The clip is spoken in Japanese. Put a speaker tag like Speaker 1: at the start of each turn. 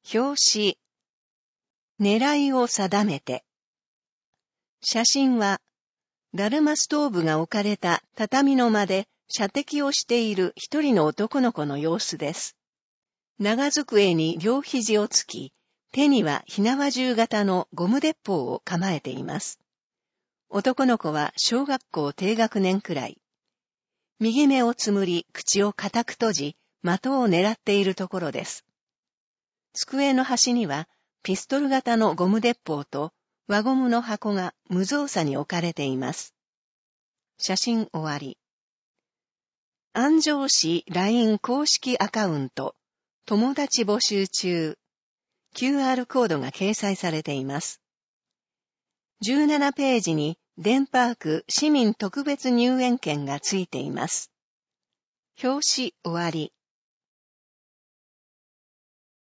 Speaker 1: 表紙。狙いを定めて。写真は、だるまストーブが置かれた畳の間で射的をしている一人の男の子の様子です。長机に両肘をつき、手には火縄銃型のゴム鉄砲を構えています。男の子は小学校低学年くらい。右目をつむり、口を固く閉じ、的を狙っているところです。机の端には、ピストル型のゴム鉄砲と輪ゴムの箱が無造作に置かれています。写真終わり。安城市 LINE 公式アカウント、友達募集中。QR コードが掲載されています。17ページにデンパーク市民特別入園券がついています。表紙終わり。